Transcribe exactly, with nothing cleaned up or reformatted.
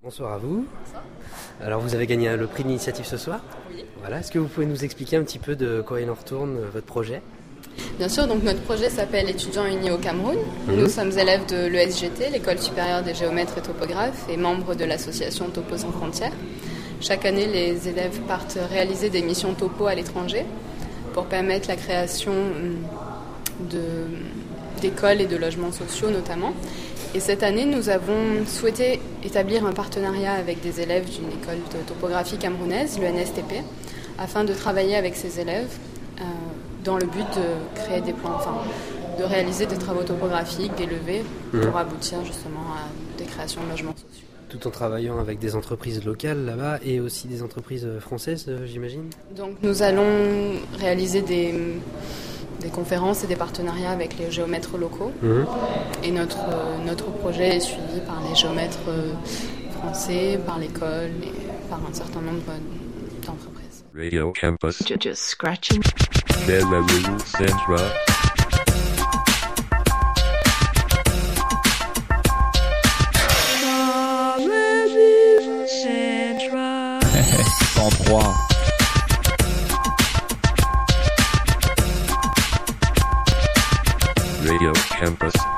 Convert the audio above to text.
Bonsoir à vous. Alors vous avez gagné le prix de l'initiative ce soir. Oui. Voilà. Est-ce que vous pouvez nous expliquer un petit peu de quoi il en retourne, votre projet ? Bien sûr, donc notre projet s'appelle Étudiants unis au Cameroun. Mmh. Nous sommes élèves de l'E S G T, l'École supérieure des géomètres et topographes, et membres de l'association Topo sans frontières. Chaque année, les élèves partent réaliser des missions topo à l'étranger pour permettre la création de, d'écoles et de logements sociaux notamment. Et cette année, nous avons souhaité établir un partenariat avec des élèves d'une école de topographie camerounaise, l'U N S T P, afin de travailler avec ces élèves euh, dans le but de créer des plans, enfin, de réaliser des travaux topographiques, des levées, mmh. pour aboutir justement à des créations de logements sociaux. Tout en travaillant avec des entreprises locales là-bas et aussi des entreprises françaises, j'imagine ? Donc nous allons réaliser des... des conférences et des partenariats avec les géomètres locaux. Mmh. Et notre, notre projet est suivi par les géomètres français, par l'école et par un certain nombre d'entreprises. Radio Campus. Just scratching. Belarus Central. cent trois. Radio Campus.